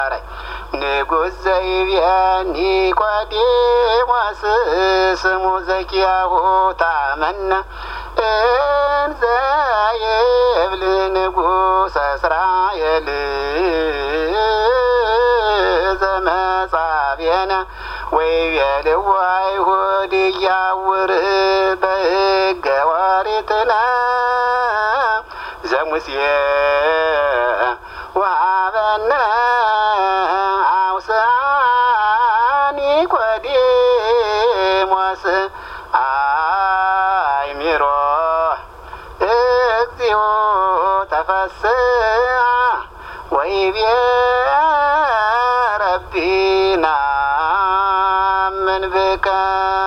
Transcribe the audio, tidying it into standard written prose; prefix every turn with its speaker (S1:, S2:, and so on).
S1: ንጉሥ ዘይቤኒ ኒቆዲሞስ ስሙ ዘኪያሁ ታመነ እንዘ ይብል ንጉሠ እስራኤል ዘመጻብየነ ወይቤልዎ አይሁድ እያውር በሕገ ኦሪትነ ዘሙሴ ወሀበነ አውስአ ኒቆዲሞስ አእሚሮ እግዚኦ ተፈስሐ ወይቤ